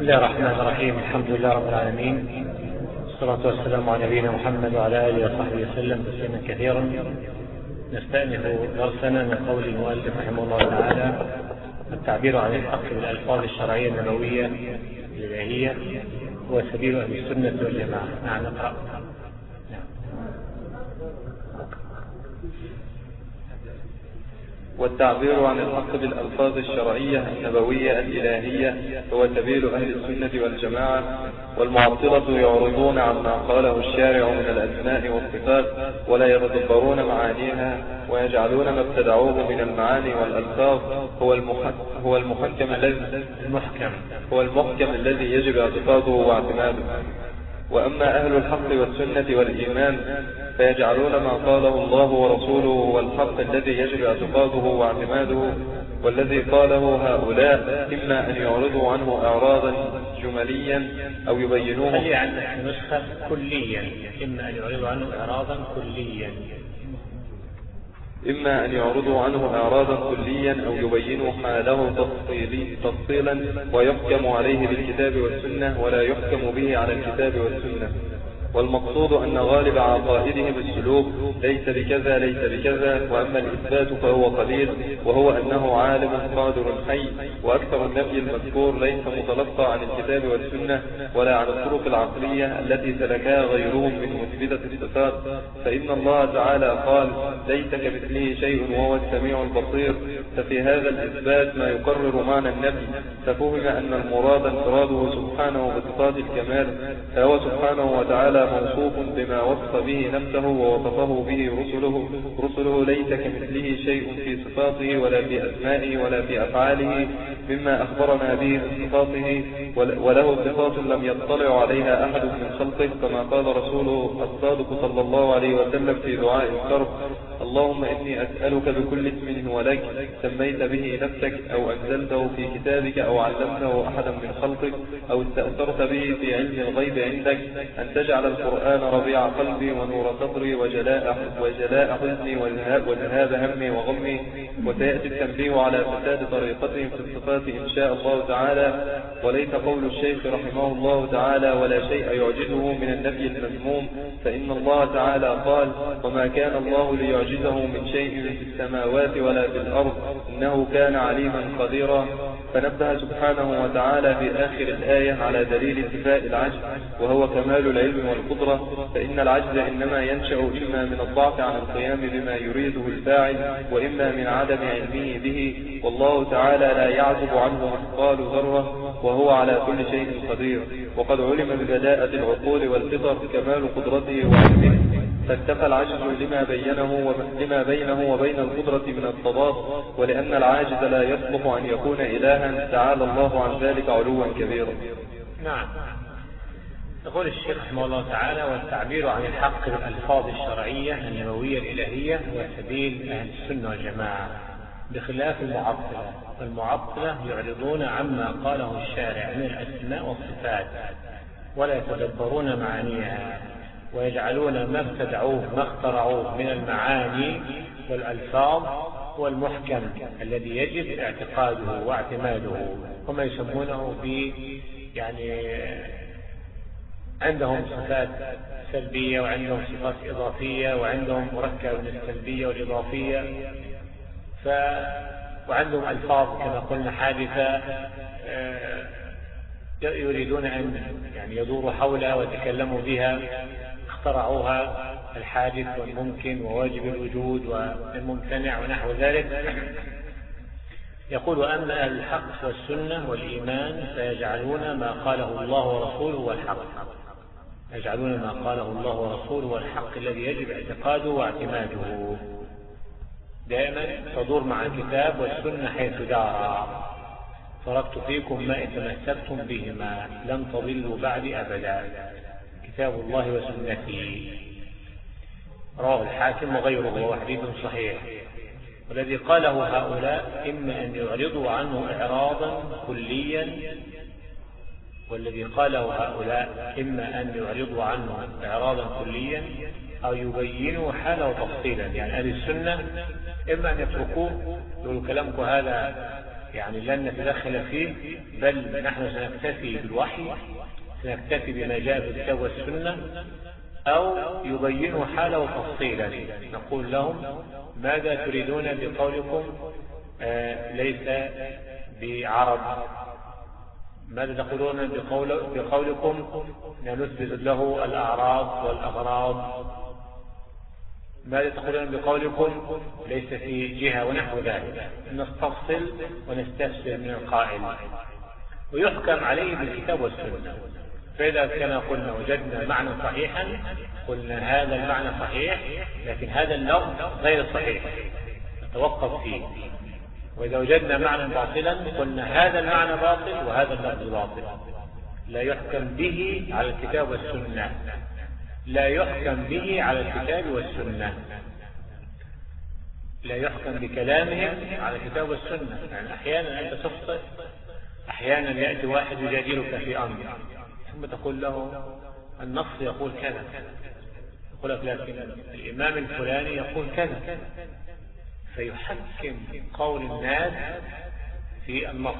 الله الرحمن الرحيم. الحمد لله رب العالمين، والصلاة والسلام على نبينا محمد وعلى آله وصحبه وسلم تسليما كثيرا. نستأنف درسنا من قول المؤلف رحمه الله تعالى: التعبير عن الحق بالألفاظ الشرعية النبوية الإلهية هو سبيل أهل السنة والجماعة. نعم، نقرأ. والتعبير عن الحق بالألفاظ الشرعية النبوية الإلهية هو سبيل أهل السنة والجماعة. والمعطلة يعرضون عما قاله الشارع من الأسماء والصفات ولا يتدبرون معانيها، ويجعلون ما ابتدعوه من المعاني والألفاظ هو المحكم الذي يجب اعتقاده واعتماده. وأما أهل الحق والسنة والإيمان فيجعلون ما قاله الله ورسوله هو الحق الذي يجب اعتقاده واعتماده، والذي قاله هؤلاء إما أن يعرضوا عنه إعراضا جمليا أو يبينوه. خلي عندك نسخة كليا، إما أن يعرضوا عنه إعراضا كليا، إما أن يعرضوا عنه إعراضا كليا أو يبينوا حاله تفصيلا ويحكم عليه بالكتاب والسنة ولا يحكم به على الكتاب والسنة. والمقصود أن غالب عقائدهم السلوك ليس بكذا ليس بكذا، وأما الإثبات فهو قليل، وهو أنه عالم قادر حي. وأكثر النفي المذكور ليس متلقى عن الكتاب والسنة ولا عن الطرق العقلية التي سلكها غيرهم من مثبتة الصفات. فإن الله تعالى قال: ليس كمثله شيء وهو السميع البصير. ففي هذا الإثبات ما يقرر معنى النفي، ففهم أن المراد انفراده سبحانه بصفات الكمال، فهو سبحانه وتعالى موصوف بما وصف به نفسه ووصفه به رسله ليس كمثله شيء في صفاته ولا في أسمائه ولا في أفعاله مما أخبرنا به من صفاته، وله صفات لم يطلع عليها أحد من خلقه، كما قال رسوله الصادق صلى الله عليه وسلم في دعاء الكرب: اللهم إني أسألك بكل اسم هو لك سميت به نفسك أو أنزلته في كتابك أو علمته أحدا من خلقك أو استأثرت به في علم الغيب عندك أن تجعل القرآن ربيع قلبي ونور صدري وجلاء حزني وذهاب همي وغمي. وسيأتي التنبيه على فساد طريقتهم في الصفات إن شاء الله تعالى. وليس قول الشيخ رحمه الله تعالى: ولا شيء يعجزه من النفي المذموم، فإن الله تعالى قال: وما كان الله ليعجزه من شيء في السماوات ولا في الأرض إنه كان عليما قديرا. فنبه سبحانه وتعالى في آخر الآية على دليل انتفاء العجز، وهو كمال العلم والقدرة، فإن العجز إنما ينشأ إما من الضعف عن القيام بما يريده الفاعل، وإما من عدم علمه به. والله تعالى لا يعزب عنه مثقال ذرة، وهو على كل شيء قدير. وقد علم ببداءة العقول والفطر كمال قدرته وعلمه، فاكتفى العجز لما بينه وبين القدرة من التضاد، ولأن العاجز لا يصلح أن يكون إلها تعالى الله عن ذلك علوا كبيرا. نعم. يقول الشيخ رحمه الله تعالى: والتعبير عن الحق بالألفاظ الشرعية النبوية الإلهية هو سبيل أهل السنة والجماعة، بخلاف المعطلة. فالمعطلة يعرضون عما قاله الشارع من الأسماء والصفات ولا يتدبرون معانيها، ويجعلون ما ابتدعوه ما اخترعوه من المعاني والألفاظ هو المحكم الذي يجب اعتقاده واعتماده. هم يسمونه عندهم صفات سلبية وعندهم صفات إضافية وعندهم مركب من السلبية والإضافية، وعندهم ألفاظ كما قلنا حادثة يريدون أن يدوروا حولها ويتكلموا بها، اخترعوها: الحادث والممكن وواجب الوجود والممتنع ونحو ذلك. يقول: أما أهل الحق والسنة والإيمان فيجعلون ما قاله الله ورسوله هو الحق، يجعلون ما قاله الله ورسوله هو الحق الذي يجب اعتقاده واعتماده. دائما تدور مع الكتاب والسنة حيث دار. تركت فيكم ما إن تمسكتم بهما لن تضلوا بعد أبدا، كتاب الله وسنته. رواه الحاكم وغيره وهو حديث صحيح. والذي قاله هؤلاء إما أن يعرضوا عنه إعراضا كليا، والذي قاله هؤلاء إما أن يعرضوا عنه إعراضا كليا أو يبينوا حاله تفصيلا. أهل السنة إما أن يتركوه، يقولوا كلامكم هذا يعني لن نتدخل فيه، بل نحن سنكتفي بالوحي، سنكتفي بما جاء في الكتاب والسنة، أو يبينوا حاله تفصيلا. نقول لهم ماذا تريدون بقولكم ليس بعرض؟ ماذا تقولون بقولكم نثبت له الأعراض والأغراض؟ ماذا تقولون بقولكم ليس في جهة ونحو ذلك؟ نستفصل ونستفسر من القائل ويحكم عليه بالكتاب والسنة. فإذا كان قلنا وجدنا معنى صحيحا قلنا هذا المعنى صحيح، لكن هذا اللفظ غير صحيح نتوقف فيه. وإذا وجدنا معنى باطلا قلنا هذا المعنى باطل وهذا اللفظ باطل. لا يحكم به على الكتاب والسنة، لا يحكم به على الكتاب والسنة، لا يحكم بكلامهم على الكتاب والسنة. يعني أحيانا أنت تخطئ، أحيانا يأتي واحد يجادلك في أمر ثم تقول له النص يقول كذا، يقول لك لكن الإمام الفلاني يقول كذا، فيحكم قول الناس في النص.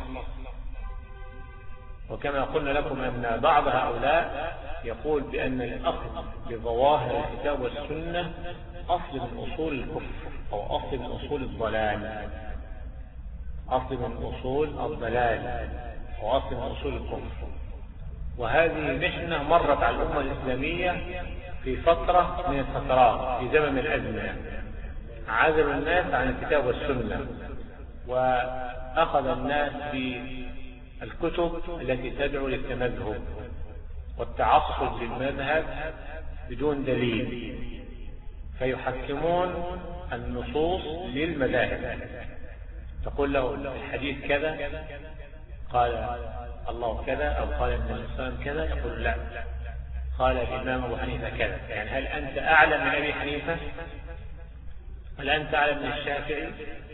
وكما قلنا لكم أن بعض هؤلاء يقول بأن الأخذ بظواهر الكتاب والسنة أصل من أصول الكفر أو أصل من أصول الضلال، أصل من أصول الضلال أو أصل من أصول الكفر. وهذه محنة مرت على الأمة الإسلامية في فترة من الفترات في زمن الأزمة، عزلوا الناس عن الكتاب والسنة، وأخذ الناس بالكتب التي تدعو للتمذهب والتعصب للمذهب بدون دليل، فيحكمون النصوص للمذاهب. تقول له الحديث كذا قال الله كذا أو قال النبي صلى الله عليه وسلم كذا، يقول لا قال الإمام أبو حنيفة كذا. يعني هل أنت أعلم من أبي حنيفة؟ هل أنت أعلم من الشافعي؟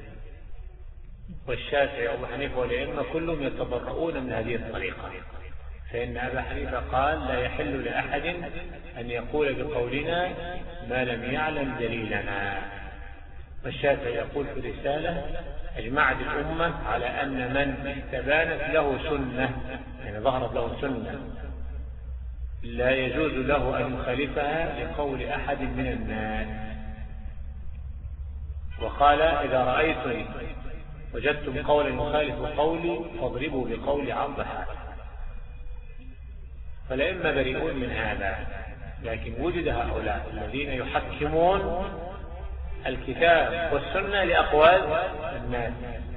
والشافعي وأبو حنيفة والأئمة كلهم يتبرؤون من هذه الطريقة، فإن أبا حنيفة قال لا يحل لأحد أن يقول بقولنا ما لم يعلم دليلنا. والشافعي يقول في رسالة أجمعت الأمة على أن من استبانت له سنة، يعني ظهرت له سنة، لا يجوز له أن يخالفها لقول أحد من الناس. وقال إذا رأيتم وجدتم قولا يخالف قولي فاضربوا بقولي عرض هذا. فالأئمة بريئون من هذا، لكن وجد هؤلاء الذين يحكمون الكتاب والسنة لأقوال الناس.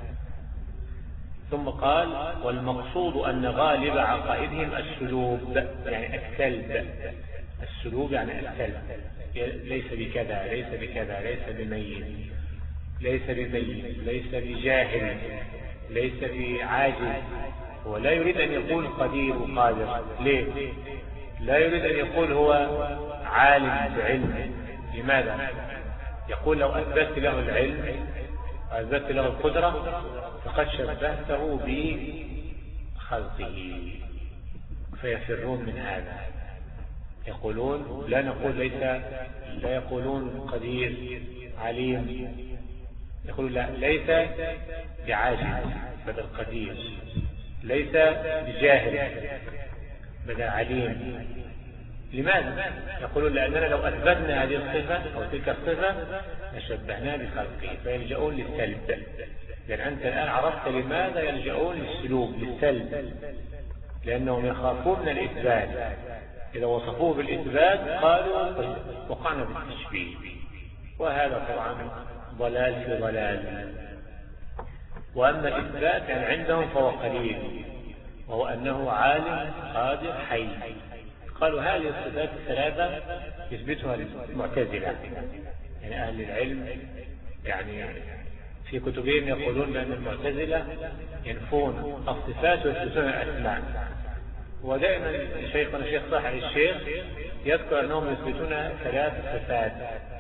ثم قال والمقصود أن غالب عقائدهم السلوب، يعني السلب. السلوب يعني السلب، ليس بكذا ليس بكذا ليس بميت ليس بميت ليس بجاهل ليس بعاجز. ولا يريد أن يقول قدير وقادر. ليه؟ لا يريد أن يقول هو عالم بعلم. لماذا؟ يقول لو أثبت له العلم وأثبت له القدرة فقد شبهته بخلقه، فيفرون من هذا. يقولون لا نقول ليس، لا يقولون قدير عليم، يقولون لا ليس بعاجز بدل قدير، ليس بجاهل بدل عليم. لماذا؟ يقولون لأننا لو أثبتنا هذه الصفة أو تلك الصفة لشبهناه بخلقه، فيلجؤون للسلب. لأن أنت الآن عرفت لماذا يلجؤون للسلوب للسلب، لأنهم يخافون من الإثبات. إذا وصفوه بالإثبات قالوا وقعنا بالتشبيه، وهذا طبعا ضلال في ضلال. وأما الإثبات يعني عندهم فهو قليل، وهو أنه عالم قادر حي. قالوا هذه الصفات الثلاثة يثبتها المعتزلة، يعني أهل العلم يعني في كتبهم يقولون بأن المعتزلة ينفون الصفات ويثبتون الأسماء. ودائما شيخنا الشيخ صالح الشيخ يذكر أنهم يثبتون ثلاث صفات،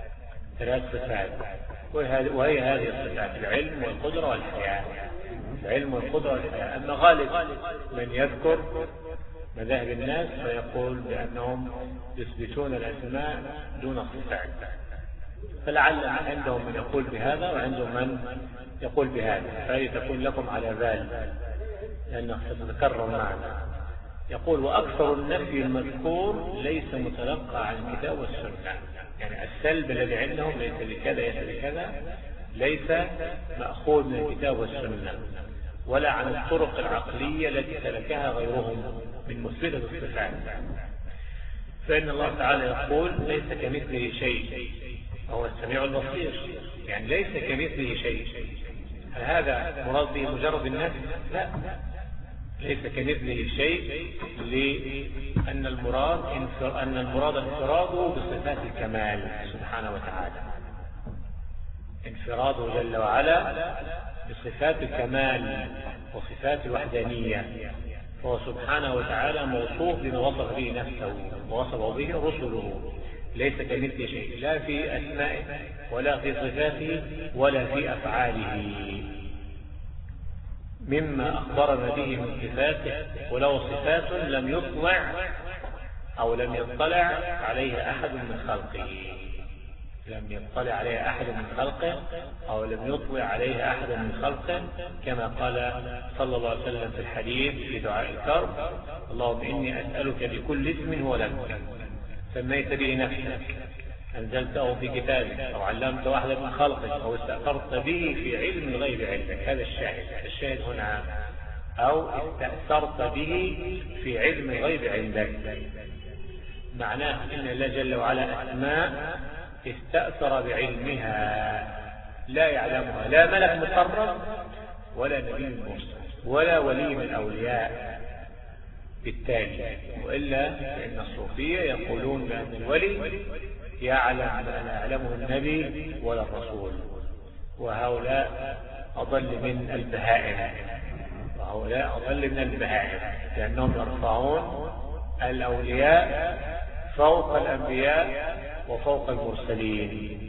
وهي هذه الصفات: العلم والقدرة والحياة. العلم والقدرة والحياة. أما غالب من يذكر مذاهب الناس فيقول بأنهم يثبتون الأسماء دون الصفات، فلعل عندهم من يقول بهذا وعندهم من يقول بهذا، فهي تكون لكم على بال لأنه ستتكرر معنا. يقول وأكثر النفي المذكور ليس متلقى عن الكتاب والسنة، يعني السلب الذي عندهم ليس بكذا ليس بكذا ليس مأخوذ من الكتاب والسنة ولا عن الطرق العقلية التي سلكها غيرهم من مثبتة الصفات. فإن الله تعالى يقول ليس كمثله شيء وهو السميع البصير، يعني ليس كمثله شيء. هل هذا مراد به مجرد النفي؟ لا، ليس كمثله شيء، لأن المراد انفراده بصفات الكمال سبحانه وتعالى، انفراده جل وعلا بصفات الكمال وصفات الوحدانية، فهو سبحانه وتعالى موصوف بما وصف به نفسه ووصف به رسله، ليس كمثله شيء لا في أسمائه ولا في صفاته ولا في أفعاله مما أخبرنا به من صفاته، ولو صفات لم يطلع أو لم يطلع عليها أحد من خلقه، لم يطلع عليها أحد من خلقه أو لم يطلع عليها أحد من خلقه، كما قال صلى الله عليه وسلم في الحديث في دعاء الكرب: اللهم إني أسألك بكل اسم هو لك سميت به نفسك أنزلته في كتابك أو علمت واحدا من خلقك أو استأثرت به في علم الغيب عندك. هذا الشاهد هنا، أو استأثرت به في علم الغيب عندك، معناه أن الله جل وعلا أسماء استأثر بعلمها لا يعلمها لا ملك مقرب ولا نبي مرسل ولا ولي من الأولياء بالتالي، وإلا فإن الصوفية يقولون بأن الولي يعلم ما لا يعلمه النبي ولا الرسول، وهؤلاء أضل من البهائم، لأنهم يرفعون الأولياء فوق الأنبياء وفوق المرسلين.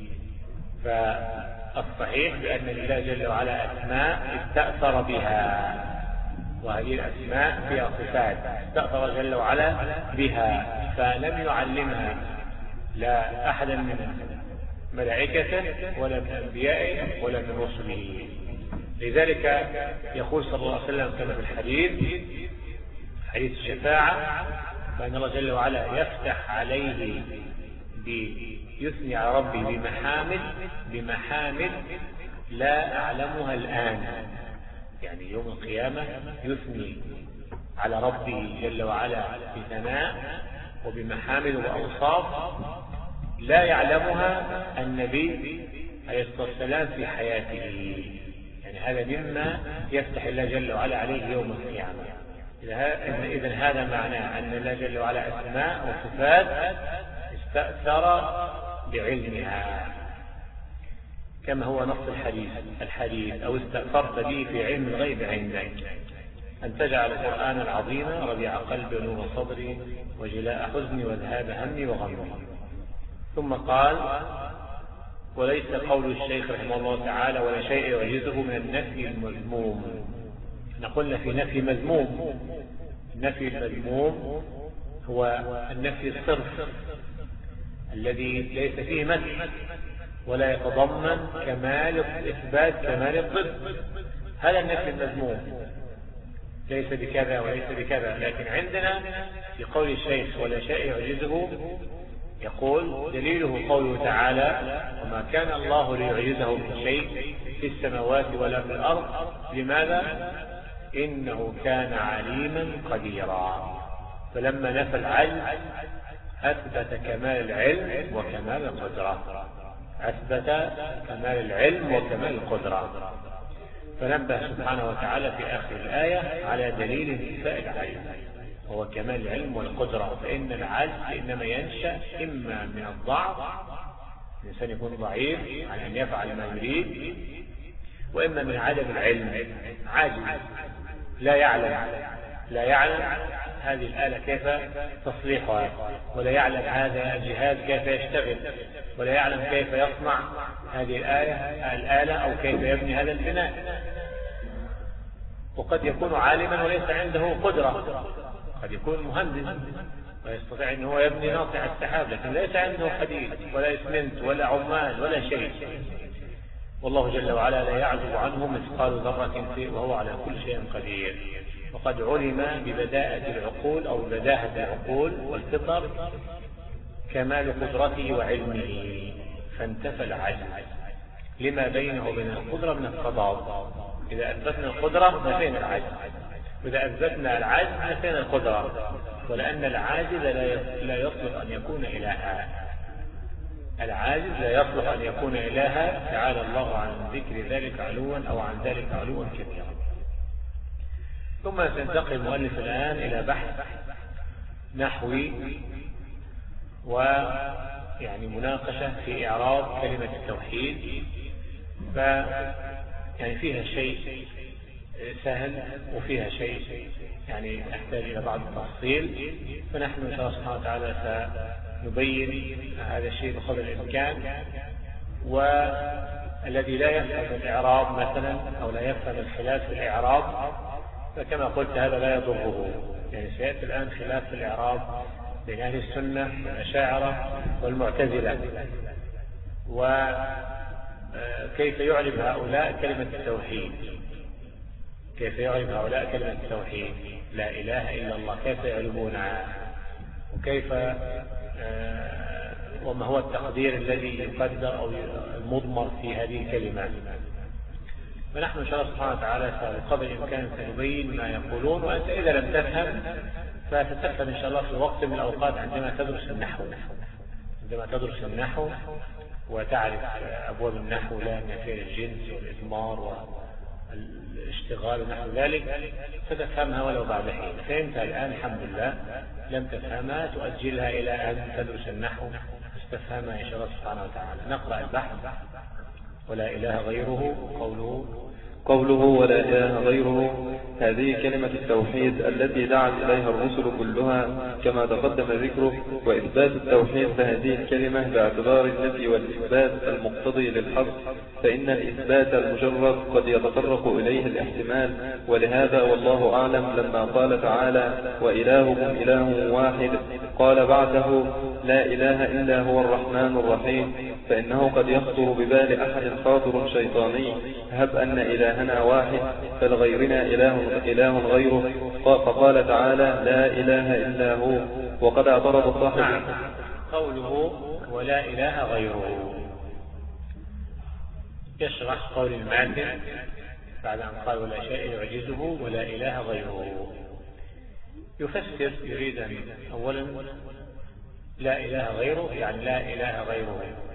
فالصحيح بأن الله جل وعلا أسماء استأثر بها، وهذه الأسماء فيها صفات استأثر جل وعلا بها، فلم يعلمها لا أحدا من ملائكته ولا من أنبيائه ولا من رسله. لذلك يقول صلى الله عليه وسلم كما في الحديث حديث الشفاعة، فإن الله جل وعلا يفتح عليه يثني على ربي بمحامد لا أعلمها الآن، يعني يوم القيامة يثني على ربي جل وعلا بثناء وبمحامد وأوصاف لا يعلمها النبي عليه الصلاة والسلام في حياته، يعني هذا مما يفتح الله جل وعلا عليه يوم القيامة. إذن هذا معناه أن الله جل وعلا أسماء وصفات استأثر بعلمها، كما هو نص الحديث أو استأثرت به في علم الغيب عندك، أن تجعل القرآن العظيم ربيع قلبي ونور صدري وجلاء حزني وذهاب همي وغمي. ثم قال: وليس قول الشيخ رحمه الله تعالى ولا شيء يعجزه من النفي المذموم. نقول في نفي مذموم، النفي المذموم هو النفي الصرف الذي ليس فيه مدح ولا يتضمن إثبات كمال الضد، هذا النفي المذموم، ليس بكذا وليس بكذا. لكن عندنا في قول الشيخ ولا شيء يعجزه يقول دليله قوله تعالى: وما كان الله ليعجزه من شيء في السماوات ولا في الأرض. لماذا؟ إنه كان عليما قديرا. فلما نفى العلم أثبت كمال العلم وكمال القدرة، القدرة. فنبه سبحانه وتعالى في آخر الآية على دليل انتفاء العلم وهو كمال العلم والقدرة، فإن العجز إنما ينشأ إما من الضعف، الإنسان يكون ضعيف عن أن يفعل ما يريد، وإما من عدم العلم، عاجز لا يعلم هذه الآلة كيف تصليحها، ولا يعلم هذا الجهاز كيف يشتغل، ولا يعلم كيف يصنع هذه الآلة أو كيف يبني هذا البناء. وقد يكون عالما وليس عنده قدرة، قد يكون مهندس ويستطيع أن هو يبني ناطح السحاب، لكن ليس عنده حديد ولا إسمنت ولا عمال ولا شيء. والله جل وعلا لا يعزب عنه مثقال ذرة وهو على كل شيء قدير. وقد علم ببداءة العقول أو بداهة العقول والفطر كمال قدرته وعلمه، فانتفى العجز لما بينه وبين القدرة من التضاد. إذا أثبتنا القدرة نفينا العجز، وإذا أثبتنا العجز نفينا القدرة. ولأن العاجز لا يصلح أن يكون إلها، العاجز لا يصلح أن يكون إلها. تعالى الله عن ذكر ذلك علوا أو عن ذلك علوا كبيرا. ثم سينتقل المؤلف الآن إلى بحث نحوي ويعني مناقشة في إعراب كلمة التوحيد. يعني فيها شيء سهل وفيها شيء يعني يحتاج إلى بعض التفصيل، فنحن إن شاء الله سبحانه وتعالى سنبين هذا الشيء بقدر الإمكان. والذي لا يفهم الإعراب مثلا أو لا يفهم الخلاف في الإعراب فكما قلت هذا لا يضره. يعني سيأتي الآن خلاف في الإعراب بين أهل السنة والأشاعرة والمعتزلة، وكيف يعرب هؤلاء كلمة التوحيد، كيف يعرب هؤلاء كلمة التوحيد لا إله إلا الله، كيف يعربونها، وكيف وما هو التقدير الذي يقدر أو المضمر في هذه الكلمات. فنحن إن شاء الله سبحانه وتعالى بقدر الإمكان سنبين ما يقولون. وأنت إذا لم تفهم فستفهم إن شاء الله في وقت من الأوقات عندما تدرس النحو، عندما تدرس النحو وتعرف أبواب النحو، لا نفي الجنس والإضمار والاشتغال ونحو ذلك، ستفهمها ولو بعد حين. فهمتها الآن الحمد لله، لم تفهمها تؤجلها إلى أن تدرس النحو تستفهمها إن شاء الله سبحانه وتعالى. نقرأ البحث. ولا إله غيره. قوله ولا إله غيره، هذه كلمة التوحيد التي دعت إليها الرسل كلها كما تقدم ذكره. وإثبات التوحيد فهذه الكلمة باعتبار النفي والإثبات المقتضي للحصر، فإن الإثبات المجرد قد يتطرق إليه الاحتمال. ولهذا والله أعلم لما قال تعالى وإلهكم إله واحد قال بعده لا إله إلا هو الرحمن الرحيم، فإنه قد يخطر ببال أحد خاطر شيطاني هب أن إلهنا واحد فلغيرنا إله غيره، فقال تعالى لا إله إلا هو. وقد اعترض صاحب قوله ولا إله غيره يشرح قول الماتن بعد أن قال ولا شيء يعجزه ولا إله غيره. يفسر يريد أن أولا لا إله غيره يعني لا إله غيره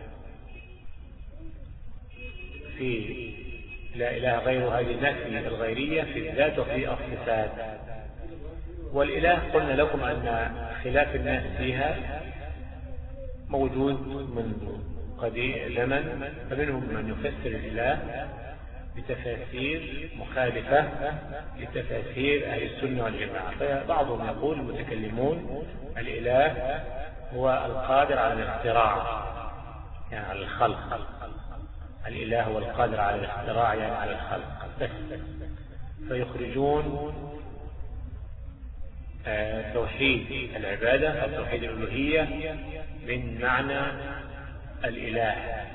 في لا إله غيره، هذه نفي الغيرية في الذات وفي الصفات. والإله قلنا لكم أن خلاف الناس فيها موجود منذ قديم زمن، فمنهم من يفسر الإله بتفاسير مخالفة لتفاسير أهل السنة والجماعة. فبعضهم يقول المتكلمون الإله هو القادر على الاختراع يعني على الخلق، الإله هو القادر على الاختراع يعني على الخلق بس. فيخرجون توحيد العبادة أو توحيد الألوهية من معنى الإله،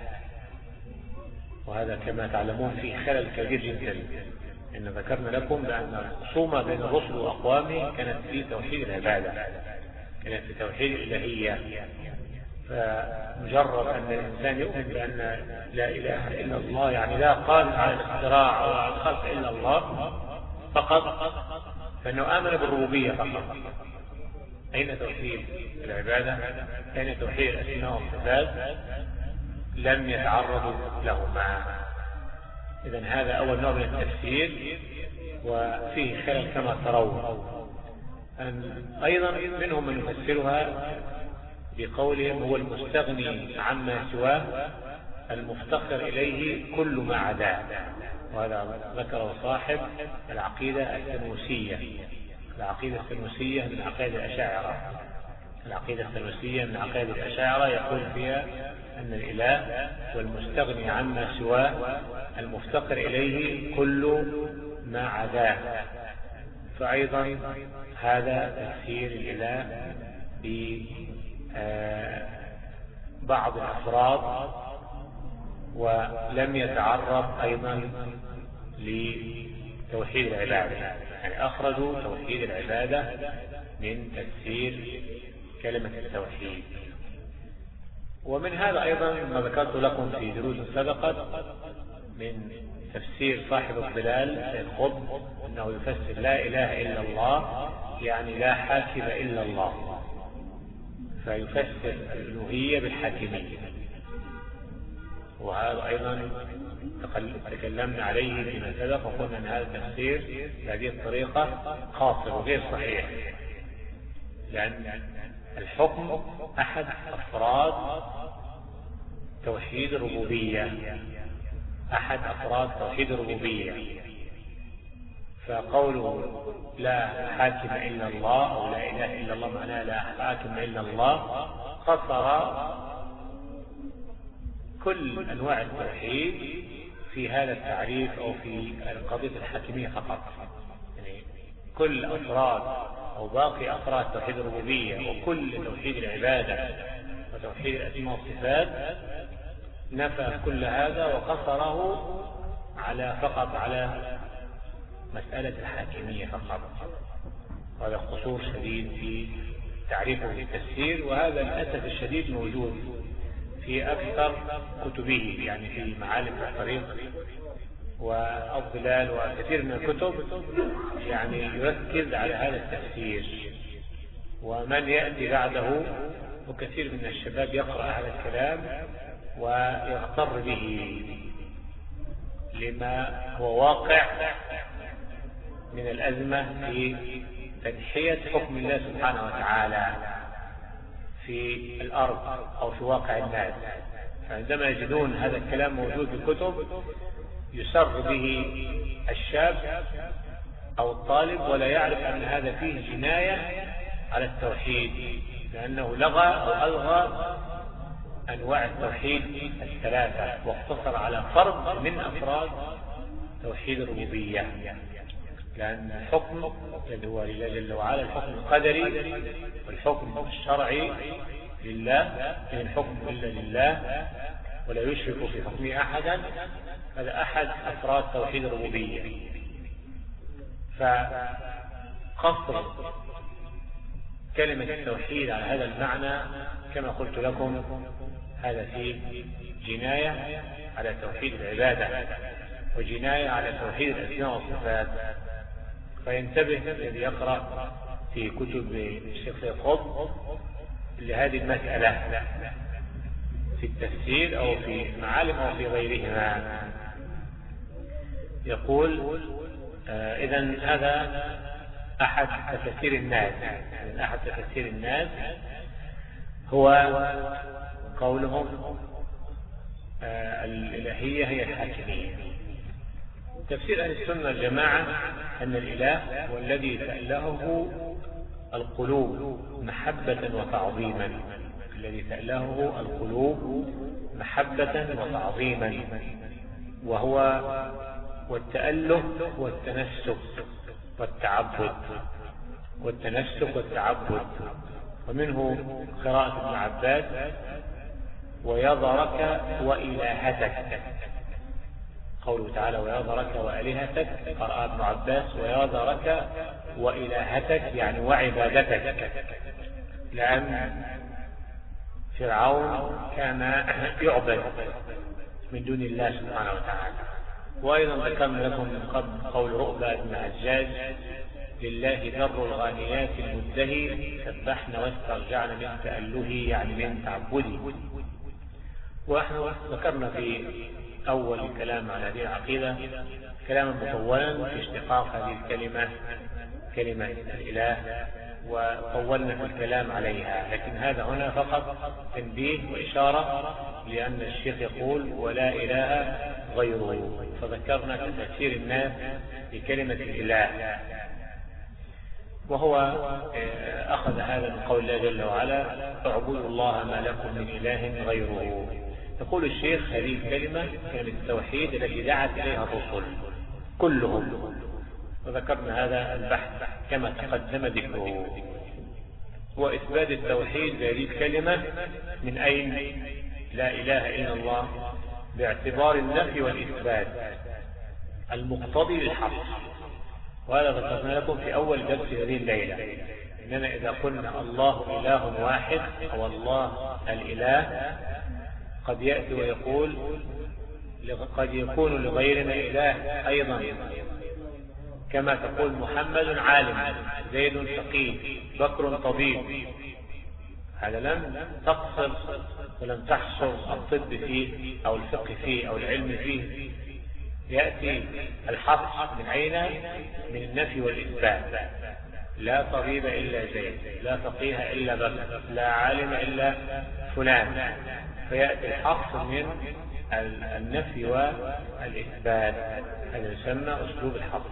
وهذا كما تعلمون فيه خلل كبير جدا. إن ذكرنا لكم بأن الخصومة بين الرسل وأقوامه كانت في توحيد العبادة، كانت في توحيد الإلهية. فمجرد أن الإنسان يؤمن بأن لا إله إلا الله يعني لا قادر على الاختراع أو على الخلق إلا الله فقط، فإنه آمن بالربوبية فقط. أين توحيد العبادة؟ أين توحيد الأسماء والصفات؟ لم يتعرضوا لهما. إذن هذا أول نوع من التفسير وفيه خلل كما ترون. أيضا منهم من يفسرها بقولهم هو المستغني عما سواه المفتقر إليه كل ما عداه، وهذا ذكره صاحب العقيدة السنوسية. العقيدة السنوسية من عقائد الأشاعرة، العقيدة السنوسية من عقائد الأشاعرة يقول فيها أن الإله هو المستغني عما سواه المفتقر إليه كل ما عداه. فأيضا هذا تفسير الإله ببعض الأفراد، ولم يتعرض أيضا لتوحيد العبادة، يعني أخرجوا توحيد العبادة من تفسير كلمة التوحيد. ومن هذا أيضا ما ذكرت لكم في دروس سبقت من تفسير صاحب الظلال سيد قطب، أنه يفسر لا إله إلا الله يعني لا حاكم إلا الله، فيفسر الألوهية بالحاكمية. وهذا أيضا تكلمنا عليه فيما سبق، وقلنا أن هذا التفسير بهذه الطريقة قاصر وغير صحيح، لأن الحكم أحد أفراد توحيد الربوبية، أحد أفراد توحيد الربوبية. فقوله لا حاكم إلا الله أو لا إله إلا الله معناه لا حاكم إلا الله، قصر كل أنواع التوحيد في هذا التعريف أو في قضية الحاكمية فقط. يعني كل أفراد أو باقي أفراد توحيد الربوبية وكل توحيد العبادة وتوحيد الأسماء والصفات نفى كل هذا وقصره فقط على مسألة الحاكمية فقط. هذا قصور شديد في تعريفه للتفسير، وهذا للأسف الشديد موجود في أكثر كتبه، يعني في معالم الطريق والظلال وكثير من الكتب يعني يركز على هذا التفسير. ومن يأتي بعده وكثير من الشباب يقرأ هذا الكلام ويغتر به لما هو واقع من الأزمة في تنحية حكم الله سبحانه وتعالى في الأرض أو في واقع الناس. فعندما يجدون هذا الكلام موجود في الكتب يسر به الشاب أو الطالب ولا يعرف أن هذا فيه جناية على التوحيد، لأنه لغى أو ألغى أنواع التوحيد الثلاثة واقتصر على فرد من أفراد توحيد الربوبية. لأن الحكم الذي هو لله جل وعلا الحكم القدري والحكم الشرعي لله، إن الحكم إلا لله ولا يشرك في حكمه أحدا، هذا أحد أفراد توحيد الربوبية. فقصر كلمة التوحيد على هذا المعنى كما قلت لكم هذا فيه جناية على توحيد العبادة وجناية على توحيد الأسماء والصفات. فينتبه الذي يقرأ في كتب الشيخ سيد قطب لهذه المسألة في التفسير أو في معالم أو في غيرهما. يقول إذن هذا أحد تفسير الناس. أحد تفسير الناس هو قولهم الإلهية هي الحاكمية. تفسير أهل السنة الجماعة أن الإله هو الذي تألهه القلوب محبة وتعظيما، الذي تألهه القلوب محبة وتعظيما، وهو والتأله هو التنسك والتعبد، والتنسك والتعبد. ومنه قراءة ابن عباس ويذرك وإلهتك، قوله تعالى ويذرك وآلهتك، قرأ ابن عباس ويذرك وإلهتك يعني وعبادتك، لأن فرعون كان يعبد من دون الله سبحانه وتعالى. وأيضا ذكرنا لكم من قبل قول رؤبة بن عجاج لله ذر الغانيات المدهي سبحنا واسترجعن من تأله يعني من تعبده. ونحن ذكرنا في أول الكلام على هذه العقيدة كلاما مطولا في اشتقاق هذه الكلمة كلمة الإله، وطولنا في الكلام عليها، لكن هذا هنا فقط تنبيه وإشارة لأن الشيخ يقول ولا إله غيره، فذكرنا تفسير الناس بكلمة الإله، وهو أخذ هذا من قول الله جل وعلا اعبدوا الله ما لكم من إله غيره. يقول الشيخ هذه الكلمة كلمة التوحيد التي دعت إليها الرسل كلهم، وذكرنا هذا البحث كما تقدم ذكره. وإثبات التوحيد بهذه الكلمة من أين؟ لا إله إلا الله، باعتبار النفي والإثبات المقتضي للحق. وهذا ذكرنا لكم في أول درس هذه الليلة، إننا إذا قلنا الله إله واحد أو الله الإله قد يأتي ويقول قد يكون لغيرنا إله أيضا، كما تقول محمد عالم، زيد فقيه، بكر طبيب. هذا لم تقصر ولم تحصر الطب فيه أو الفقه فيه أو العلم فيه. يأتي الحق من أين؟ من النفي والإثبات. لا طبيب إلا زيد، لا فقيه إلا بكر، لا عالم إلا فلان. فيأتي الحق من النفي والإثبات، هذا يسمى أسلوب الحق.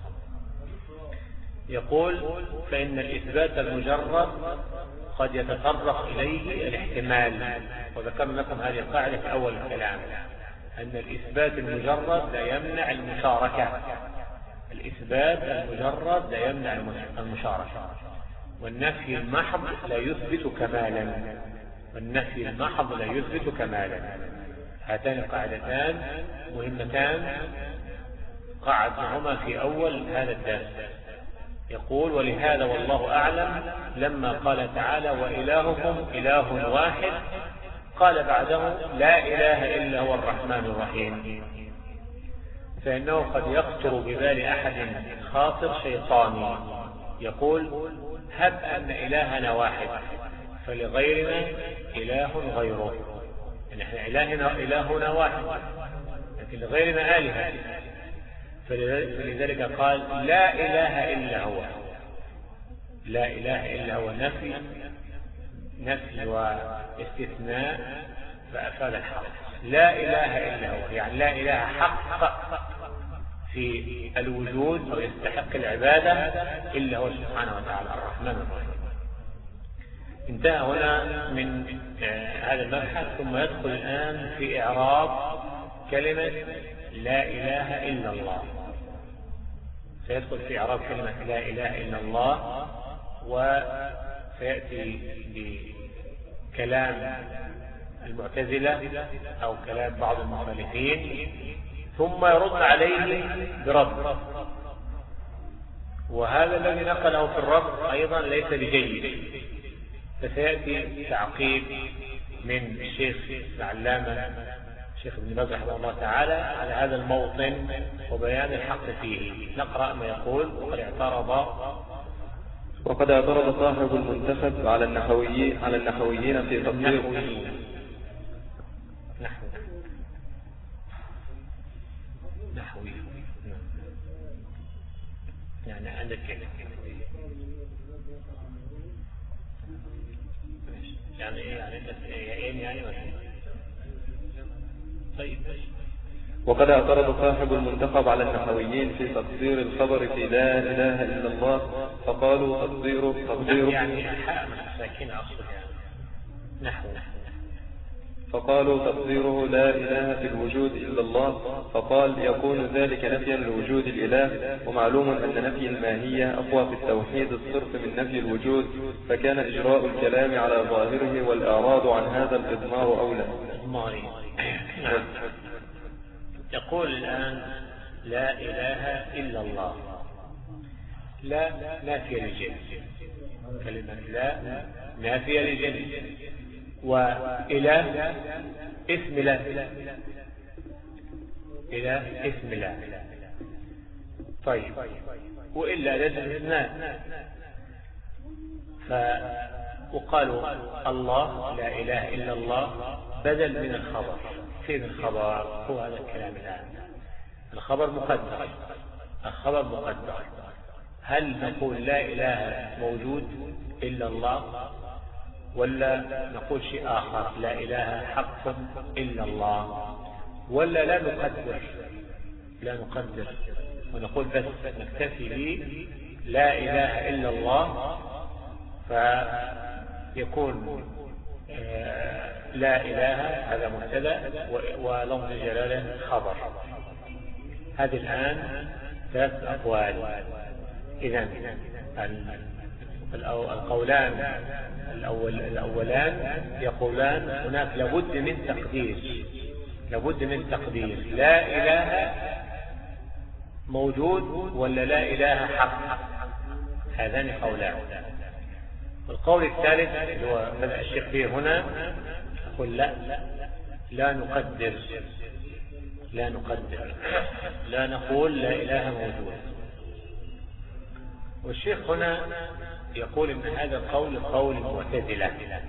يقول فإن الإثبات المجرد قد يتطرق إليه الاحتمال، وذكرنا لكم هذه القاعدة في أول الكلام، أن الإثبات المجرد لا يمنع المشاركة. الإثبات المجرد لا يمنع المشاركة، والنفي المحض لا يثبت كمالا، والنفي المحض لا يثبت كمالا. هاتان القاعدتان مهمتان قعدناهما في أول هذا الدرس. يقول ولهذا والله أعلم لما قال تعالى وإلهكم إله واحد قال بعده لا إله إلا هو الرحمن الرحيم، فإنه قد يخطر ببال أحد خاطر شيطاني يقول هب أن إلهنا واحد فلغيرنا إله غيره، يعني احنا إلهنا واحد لكن لغيرنا آلهة. فلذلك قال لا إله إلا هو، لا إله إلا هو نفي واستثناء فأفاد الحق. لا إله إلا هو يعني لا إله حق في الوجود أو يستحق العبادة إلا هو سبحانه وتعالى الرحمن الرحيم. انتهى هنا من هذا المبحث، ثم يدخل الآن في إعراب كلمة لا إله إلا الله. سيدخل في إعراب كلمة لا إله إلا الله، وسيأتي بكلام المعتزلة أو كلام بعض المخالفين، ثم يرد عليه برد. وهذا الذي نقله في الرد أيضا ليس بجيد، فسيأتي تعقيب من الشيخ العلامة الشيخ ابن باز رحمه الله تعالى على هذا الموطن وبيان الحق فيه. نقرأ ما يقول وقد اعترض صاحب المنتخب على النحويين في تطبيق نحوي يعني عندك يعني يعني مثلا. طيب. وقد اعترض صاحب المنتخب على النحويين في تقدير الخبر في لا إله إلا الله، فقالوا تقديره يعني حاء ساكنة أصل يعني نحو، فقالوا تقديره لا إله في الوجود إلا الله، فقال يكون ذلك نفيا لوجود الإله، ومعلوم أن نفي الماهية أقوى في التوحيد الصرف من نفي الوجود، فكان إجراء الكلام على ظاهره والإعراض عن هذا الإضمار أولى. يقول الآن لا إله إلا الله، لا نافية للجنس، كلمة لا نافية للجنس، وإله اسم لا، إله اسم لا. طيب وإلا لازم اثنان، وقالوا الله لا إله إلا الله بدل من الخبر. فين الخبر؟ هو هذا الكلام الآن. الخبر مقدر، الخبر مقدر. هل نقول لا إله موجود إلا الله، ولا نقول شيء آخر لا إله حق إلا الله، ولا لا نقدر ونقول بس نكتفي به لا إله إلا الله، فيكون لا إله هذا مبتدا ولفظ جلاله خبر. هذه الآن ثلاث أقوال. إذن القولان الأولان يقولان هناك لابد من تقدير لا إله موجود ولا لا إله حق، هذان قولان. القول الثالث اللي هو بدأ الشيخ به هنا يقول لا نقدر، لا نقول لا إله موجود. والشيخ هنا يقول إن هذا القول قول المعتزلة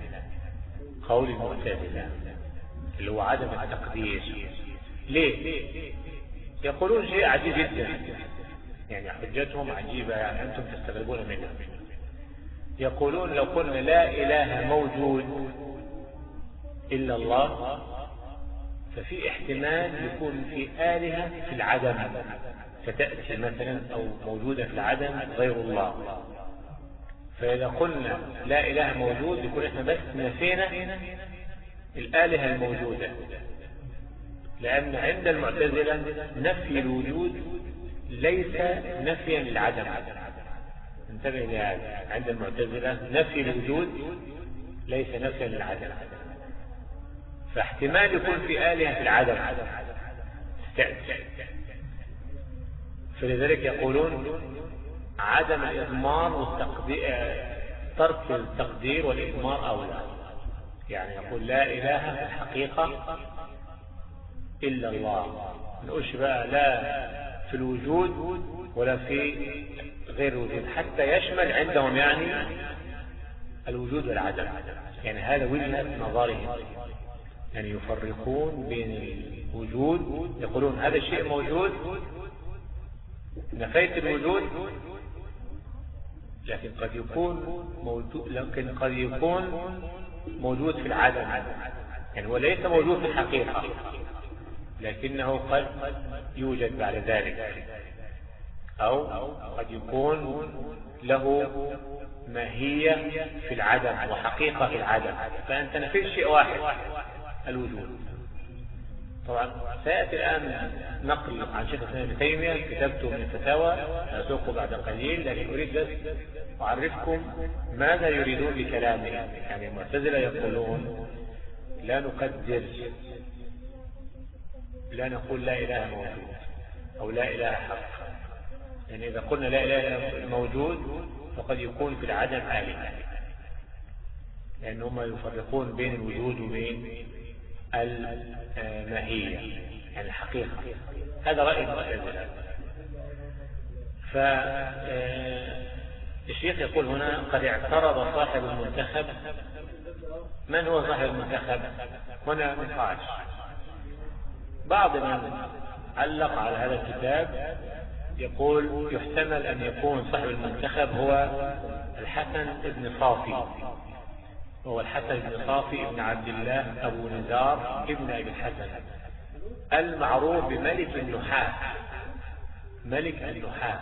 اللي هو عدم التقدير. ليه؟ يقولون شيء عجيب جدا، يعني حجتهم عجيبة، يعني أنتم تستغربون منها. يقولون لو قلنا لا إله موجود إلا الله ففي احتمال يكون في آلهة في العدم فتأتي مثلا أو موجودة في العدم غير الله. فإذا قلنا لا إله موجود يكون احنا بس نفينا الآلهة الموجودة، لأن عند المعتزلة نفي الوجود ليس نفيا للعدم. انتبه لهذا، عند المعتزلة نفي الوجود ليس نفيا للعدم، فاحتمال يكون في آلهة في العدم تأتي. فلذلك يقولون عدم الإضمار والتقدير، ترك التقدير والإضمار أولى. يعني يقول لا إله في الحقيقة إلا الله، نقولش بقى لا في الوجود ولا في غير الوجود، حتى يشمل عندهم يعني الوجود والعدم. يعني هذا وجهة نظرهم، يعني يفرقون بين الوجود، يقولون هذا الشيء موجود، نفيت الوجود لكن قد يكون موجود في العدم، يعني هو ليس موجود في الحقيقة لكنه قد يوجد بعد ذلك، أو قد يكون له ماهية في العدم وحقيقة في العدم، فأنت نفيت شيء واحد الوجود. طبعا سيأتي الآن نقل عن شيخ الإسلام ابن تيمية كتبته من الفتاوى سأسوقه بعد قليل، لكن أريد بس أعرفكم ماذا يريدون بكلامه. يعني المعتزلة يقولون لا نقدر، لا نقول لا إله موجود أو لا إله حق. يعني إذا قلنا لا إله موجود فقد يكون في العدم آلهة، لأنهم يفرقون بين الوجود وبين الماهية يعني الحقيقة. هذا رأي المعتزلة. فالشيخ يقول هنا قد اعترض صاحب المنتخب. من هو صاحب المنتخب؟ هنا نقاش. بعض من علق على هذا الكتاب يقول يحتمل أن يكون صاحب المنتخب هو الحسن بن صافي، هو الحسن بن صافي ابن عبد الله أبو نزار ابن أبي الحسن المعروف بملك النحاة، ملك النحاة،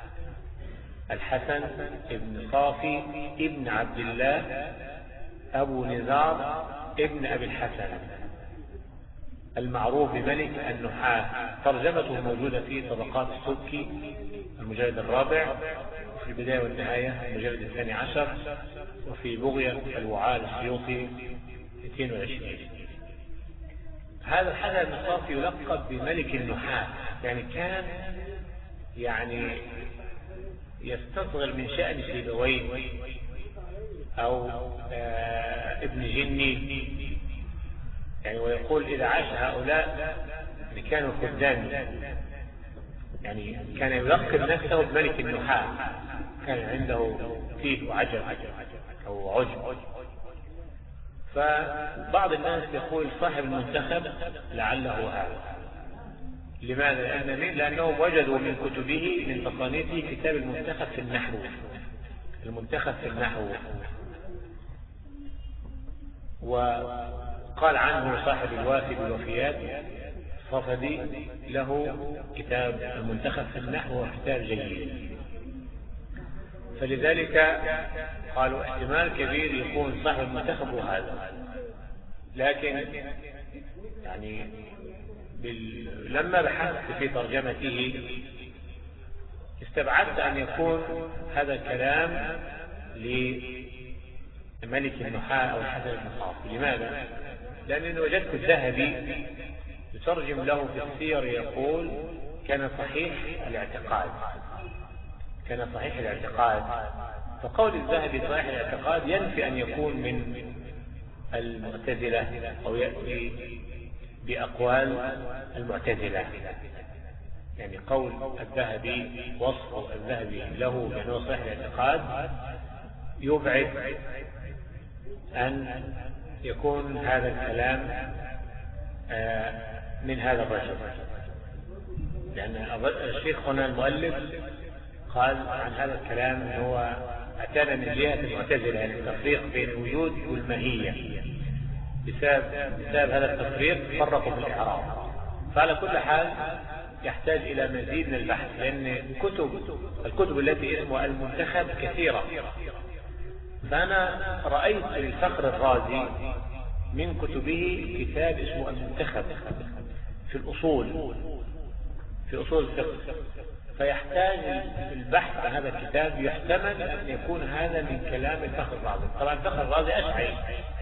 الحسن بن صافي ابن عبد الله أبو نزار ابن أبي الحسن المعروف بملك النحاة. ترجمته موجودة في طبقات السبكي المجلد الرابع، في البداية والنهاية المجلد 12، وفي بغية الوعاء السيوطي 220. هذا الحسن بن صافي يلقب بملك النحاة، يعني كان يعني يستصغر من شأن سيبويه أو ابن جني، يعني ويقول إذا عاش هؤلاء اللي كانوا خدام، يعني كان يلقب نفسه بملك النحاة، كان عنده فيه عجب أو عجب. فبعض الناس يقول صاحب المنتخب لعله هذا. لماذا؟ لأنهم وجدوا من كتبه من تصانيفه كتاب المنتخب في النحو، المنتخب في النحو، وقال عنه صاحب الوافي بالوفيات الصفدي له كتاب المنتخب في النحو وكتاب جيد. فلذلك قالوا احتمال كبير يكون صاحب المنتخب هذا. لكن يعني لما بحثت في ترجمته استبعدت أن يكون هذا الكلام لملك النحاة أو الحسن بن صافي. لماذا؟ لأنني وجدت الذهبي يترجم له في السير يقول كان صحيح الاعتقاد. فقول الذهبي صحيح الاعتقاد ينفي أن يكون من المعتزلة أو يأتي بأقوال المعتزلة. يعني قول الذهبي وصف الذهبي له بأنه صحيح الاعتقاد يبعد أن يكون هذا الكلام من هذا الرجل، لأن الشيخ هنا المؤلف قال عن هذا الكلام أنه أتانا من جهة المعتزلة، يعني التفريق بين الوجود والماهية. بسبب هذا التفريق فرقوا في الإعراب. فعلى كل حال يحتاج إلى مزيد من البحث، لأن الكتب التي اسمها المنتخب كثيرة. فأنا رأيت الفخر الرازي من كتبه كتاب اسمه المنتخب في الأصول الفقه، فيحتاج البحث عن هذا الكتاب. يحتمل أن يكون هذا من كلام الفخر الرازي. طبعا الفخر الرازي أشعري،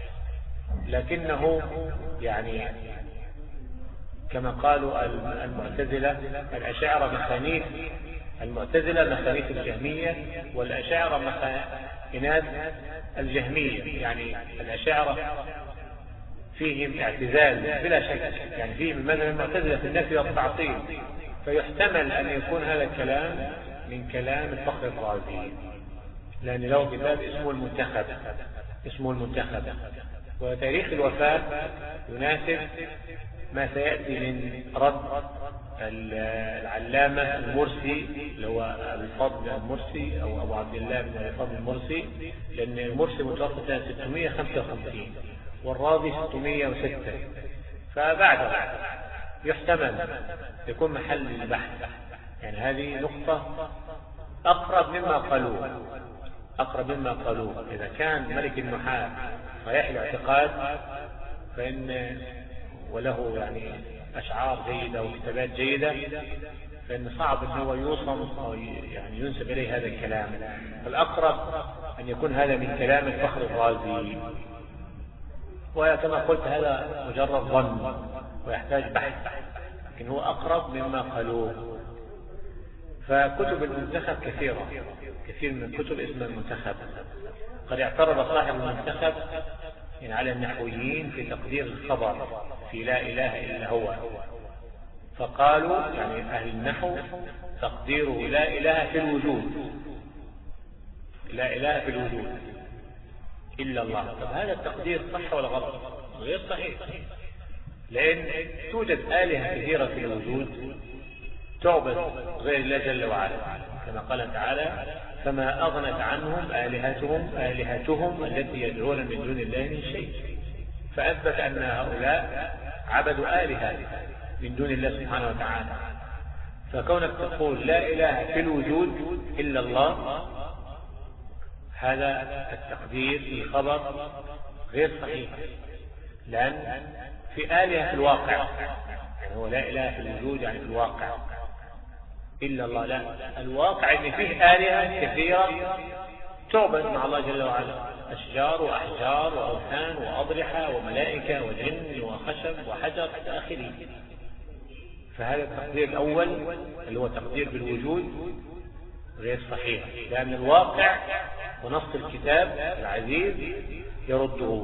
لكنه يعني كما قالوا المعتزلة الأشاعرة مخانيث، المعتزلة مخانيث الجهمية، والأشاعرة مخانيث الجهمية. يعني الأشاعرة فيهم اعتزال بلا شك، يعني فيهم المذهب المعتزلة في النفي والتعطيل. فيحتمل أن يكون هذا الكلام من كلام الفخر الرازي، لأن له كتاب اسمه المنتخب. وتاريخ الوفاة يناسب ما سيأتي من رد العلامة المرسي اللي هو أبي الفضل المرسي أو أبو عبد الله بن أبي الفضل المرسي، لأن المرسي متوفى سنة 655 والرازي 606. فبعد يحتمل يكون محل البحث. يعني هذه نقطة أقرب مما قالوه. إذا كان ملك النحاة صحيح الاعتقاد وله يعني أشعار جيدة وكتابات جيدة، فإن صعب أن هو يوصم أو يعني ينسب إليه هذا الكلام. فالأقرب أن يكون هذا من كلام الفخر الرازي، وكما قلت هذا مجرد ظن ويحتاج بحث، لكن هو أقرب مما قالوه. فكتب المنتخب كثير من الكتب اسمها المنتخب. قد اعترض صاحب المنتخب يعني على النحويين في تقدير الخبر في لا إله إلا هو، فقالوا يعني أهل النحو تقديره لا إله في الوجود إلا الله. طب هذا التقدير صح ولا غلط؟ غير صحيح، لأن توجد آلهة كثيرة في الوجود تعبد غير الله جل وعلا، كما قال تعالى فما أغنت عنهم آلهتهم التي يدعون من دون الله من شيء. فأثبت أن هؤلاء عبدوا آلهة من دون الله سبحانه وتعالى. فكونك تقول لا إله في الوجود إلا الله، هذا التقدير في الخبر غير صحيح، لأن في آلهة في الواقع. يعني هو لا إله في الوجود يعني في الواقع إلا الله، لا، الواقع أن فيه آلهة كثيرة تعبد مع الله جل وعلا، أشجار وأحجار وأوثان وأضرحة وملائكة وجن وخشب وحجر إلى آخره. فهذا التقدير الأول اللي هو تقدير بالوجود غير صحيح، لأن الواقع ونص الكتاب العزيز يرده.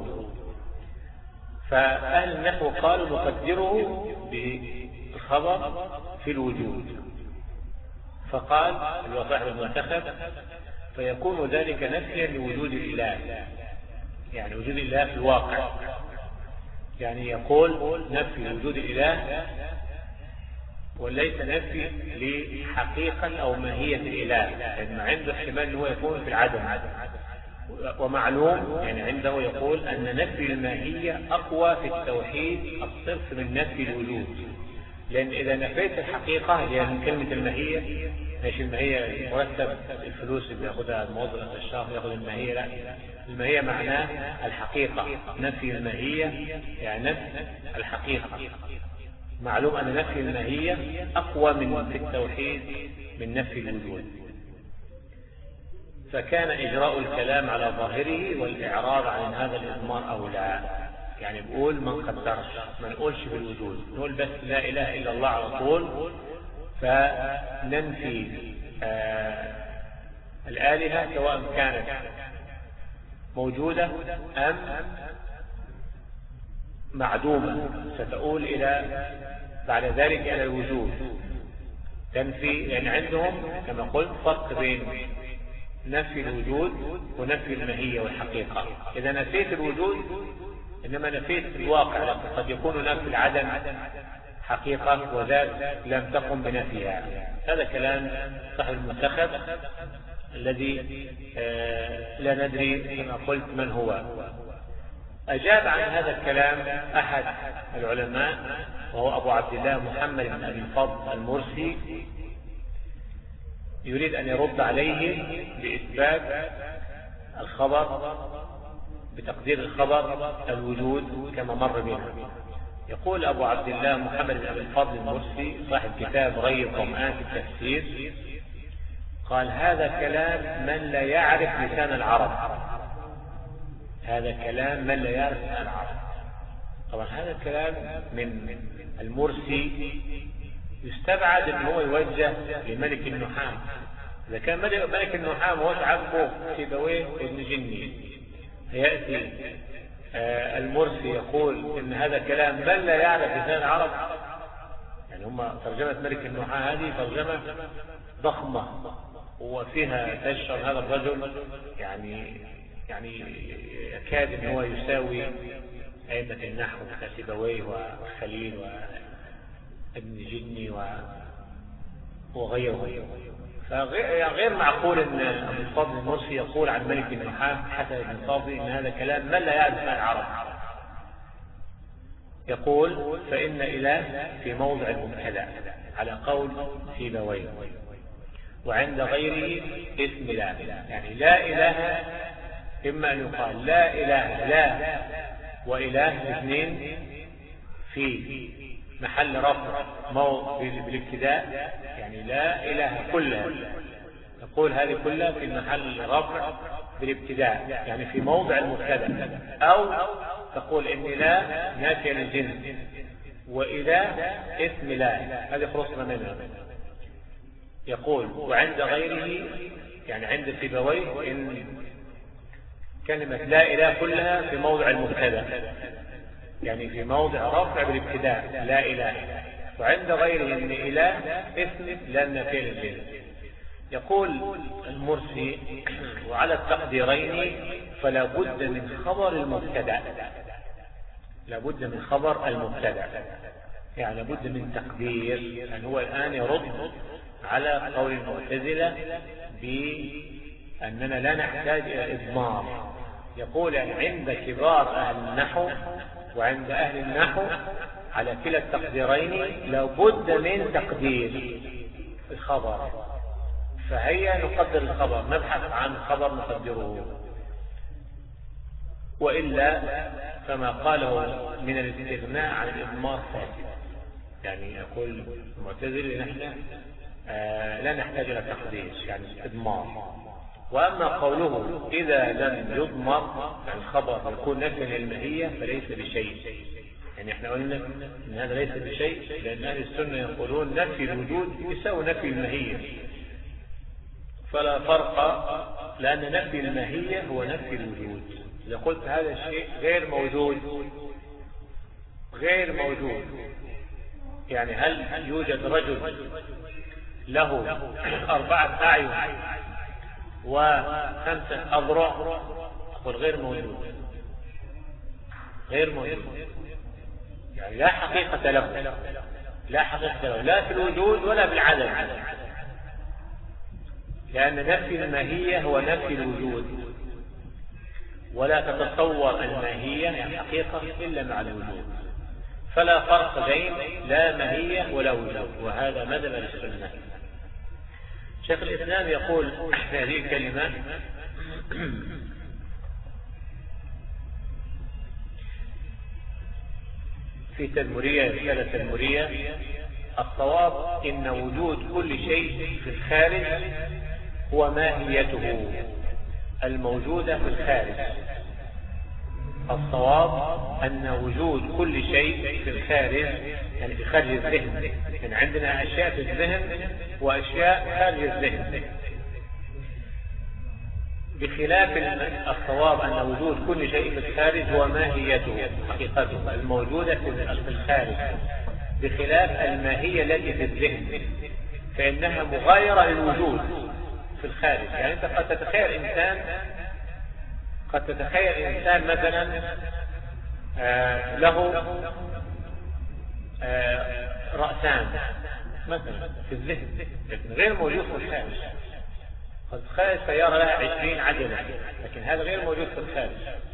فأهل النحو قالوا نقدره بالخبر في الوجود. فقال اللي صاحب المنتخب فيكون ذلك نفيا لوجود الإله، يعني وجود الإله في الواقع. يعني يقول نفي وجود الإله وليس نفي لحقيقة أو ماهية الإله، لأن عنده احتمال أنه يكون في العدم. ومعلوم يعني عنده يقول أن نفي الماهية أقوى في التوحيد الصرف من نفي الوجود، لأن إذا نفيت الحقيقة هي من كلمة الماهية، مش الماهية مرتب الفلوس اللي يأخذها الموظف الشهر يأخذ الماهية، لا، الماهية معناه الحقيقة. نفي الماهية يعني نفي الحقيقة. معلوم أن نفي الماهية أقوى من في التوحيد من نفي الوجود. فكان إجراء الكلام على ظاهره والإعراض عن هذا الإضمار أولى. يعني بقول ما نقدرش، ما نقولش بالوجود، نقول بس لا إله إلا الله على طول، فننفي الآلهة سواء كانت موجودة أم معدومة، ستؤول إلى بعد ذلك إلى الوجود. تنفي، لأن عندهم كما قلت فرق بين نفي الوجود ونفي الماهية والحقيقة. إذا نفيت الوجود إنما نفيت الواقع، قد يكون نفي العدم حقيقة وذات لم تقم بنفيها. هذا كلام صاحب المنتخب الذي لا ندري كما قلت من هو. أجاب عن هذا الكلام أحد العلماء وهو أبو عبد الله محمد بن أبي الفضل المرسي، يريد أن يرد عليه بإثبات الخبر، بتقدير الخبر الوجود كما مر بنا. يقول أبو عبد الله محمد بن أبي الفضل المرسي صاحب كتاب غي الظمآن في التفسير، قال هذا كلام من لا يعرف لسان العرب. هذا كلام من لا يعرف لسان العرب. طبعا هذا الكلام من المرسي يستبعد أنه هو يوجه لملك النحام. إذا كان ملك النحام هو عبده سيبويه وابن جني، يأتي المرسي يقول إن هذا كلام من لا يعرف لسان العرب. يعني هم ترجمة ملك النحام هذه ترجمة ضخمة وفيها تشعر هذا الرجل يعني يكاد ان هو يساوي أئمة النحو كسيبويه وخليل وابن جني وغيره. فغير معقول ان ابو الفضل المرسي يقول عن ملك النحام حسن بن صافي ان هذا كلام من لا يعرف عن العرب. يقول فإن إله في موضع المبتدأ على قول سيبويه، وعند غيره اسم لا. يعني لا إله إما أن يقال لا إله لا وإله الاثنين في محل رفع بالابتداء، يعني لا إله كلها، نقول هذه كلها في محل رفع بالابتداء يعني في موضع المبتدأ، أو تقول إن لا نافية للجنس وإله اسم لا، هذه خلصنا منها. يقول وعند غيره يعني عند سيبويه إن كلمة لا إله كلها في موضع المبتدأ يعني في موضع رفع بالابتداء لا إله، وعند غيره إن إله اسم لا نافية للجنس. يقول المرسي وعلى التقديرين فلا بد من خبر المبتدأ، لا بد من خبر المبتدأ، يعني لابد من تقدير. يعني هو الآن يرد على قول المعتزلة بأننا لا نحتاج إلى إضمار. يقول يعني عند كبار أهل النحو وعند أهل النحو على كلا التقديرين لابد من تقدير الخبر، فهيا نقدر الخبر، نبحث عن خبر نقدره، وإلا فما قاله من الاستغناء عن الإضمار فاسد. يعني يقول المعتزلة نحن لا نحتاج إلى تقدير يعني إضمار. وأما قوله إذا لم يضمر يعني الخبر يكون نفيا للماهية فليس بشيء، يعني احنا قلنا إن هذا ليس بشيء لأن أهل السنة يقولون نفي الوجود يساوي نفي الماهية، فلا فرق، لأن نفي الماهية هو نفي الوجود. إذا قلت هذا الشيء غير موجود يعني هل يوجد رجل له 4 أعين و5 أذرع؟ أقول غير موجود، يعني لا حقيقة له، لا في الوجود ولا بالعدم، لأن نفي الماهية هو نفي الوجود، ولا تتصور الماهية يعني حقيقة إلا مع الوجود، فلا فرق بين لا ماهية ولا وجود، وهذا مذهب السنة. شيخ الإسلام يقول في هذه الكلمة في تدمرية رسالة تدمرية الصواب إن وجود كل شيء في الخارج هو ماهيته، الموجودة في الخارج. الصواب أن وجود كل شيء في الخارج، يعني في خارج الذهن، يعني عندنا أشياء في الذهن وأشياء خارج الذهن، بخلاف الصواب أن وجود كل شيء في الخارج هو ماهيته حقيقته الموجودة في الخارج، بخلاف الماهية التي في الذهن فإنها مغايرة للوجود في الخارج. يعني أنت قد تتخيل إنسان مثلا له رأسان مثلا في الذهن لكن غير موجود في الخارج. قد تخيل سيارة لها 20 عجلة لكن هذا غير موجود في الخارج.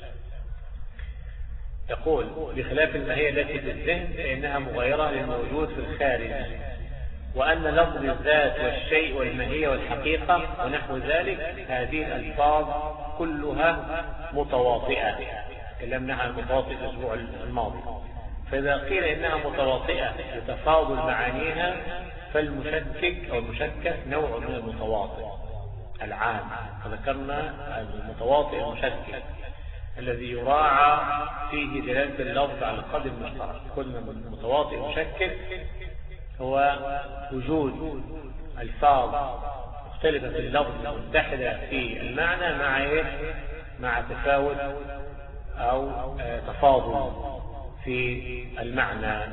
يقول بخلاف الماهية التي في الذهن فإنها مغايرة للموجود في الخارج، وأن لفظ الذات والشيء والماهية والحقيقة ونحو ذلك هذه الألفاظ كلها متواطئة. تكلمنا عن المتواطئ الأسبوع الماضي. فإذا قيل إنها متواطئة لتفاضل معانيها فالمشكك أو المشكك نوع من المتواطئ العام. فذكرنا المتواطئ المشكك الذي يراعى فيه دلالة اللفظ على القدر المشترك. كل متواطئ مشكك هو وجود ألفاظ مختلفة في اللفظ متحدة في المعنى مع تفاوت أو تفاضل في المعنى.